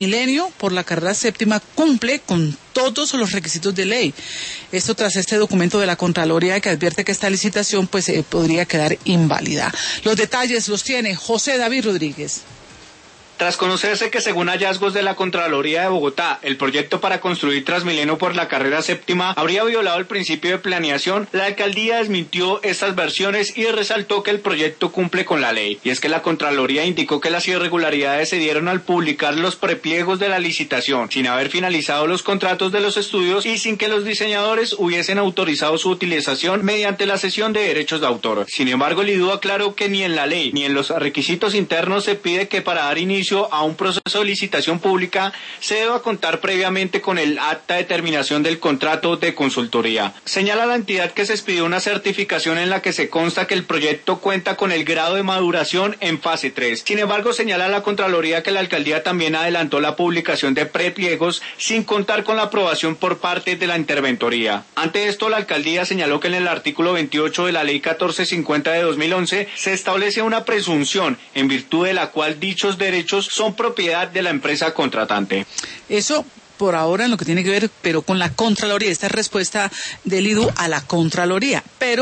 Transmilenio por la carrera séptima cumple con todos los requisitos de ley. Esto tras este documento de la Contraloría que advierte que esta licitación podría quedar inválida. Los detalles los tiene José David Rodríguez. Tras conocerse que según hallazgos de la Contraloría de Bogotá, el proyecto para construir Transmilenio por la carrera séptima habría violado el principio de planeación, la alcaldía desmintió estas versiones y resaltó que el proyecto cumple con la ley. Y es que la Contraloría indicó que las irregularidades se dieron al publicar los prepliegos de la licitación, sin haber finalizado los contratos de los estudios y sin que los diseñadores hubiesen autorizado su utilización mediante la cesión de derechos de autor. Sin embargo, el IDU aclaró que ni en la ley ni en los requisitos internos se pide que para dar inicio a un proceso de licitación pública se deba contar previamente con el acta de terminación del contrato de consultoría. Señala la entidad que se expidió una certificación en la que se consta que el proyecto cuenta con el grado de maduración en fase 3. Sin embargo, señala la Contraloría que la alcaldía también adelantó la publicación de prepliegos sin contar con la aprobación por parte de la interventoría. Ante esto, la alcaldía señaló que en el artículo 28 de la Ley 1450 de 2011 se establece una presunción en virtud de la cual dichos derechos son propiedad de la empresa contratante. Eso por ahora en lo que tiene que ver, pero con la Contraloría, esta es respuesta del IDU a la Contraloría, pero